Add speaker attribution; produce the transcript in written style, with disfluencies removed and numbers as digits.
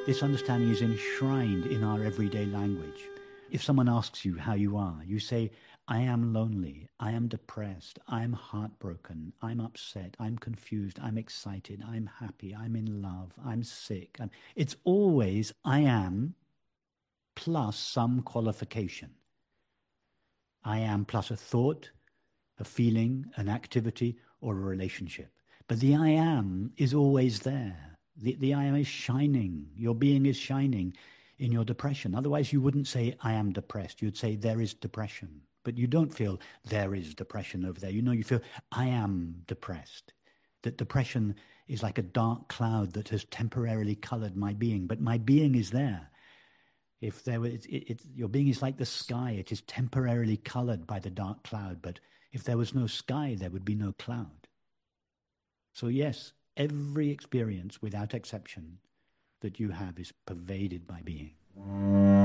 Speaker 1: This understanding is enshrined in our everyday language. If someone asks you how you are, you say, I am lonely, I am depressed, I am heartbroken, I'm upset, I'm confused, I'm excited, I'm happy, I'm in love, I'm sick. It's always I am plus some qualification. I am plus a thought, a feeling, an activity, or a relationship. But the I am is always there. The I am is shining. Your being is shining in your depression. Otherwise, you wouldn't say, I am depressed. You'd say, there is depression. But you don't feel there is depression over there. You know, you feel, I am depressed. That depression is like a dark cloud that has temporarily colored my being, but my being is there. If there was, your being is like the sky. It is temporarily colored by the dark cloud, but if there was no sky, there would be no cloud. So yes, every experience without exception that you have is pervaded by being.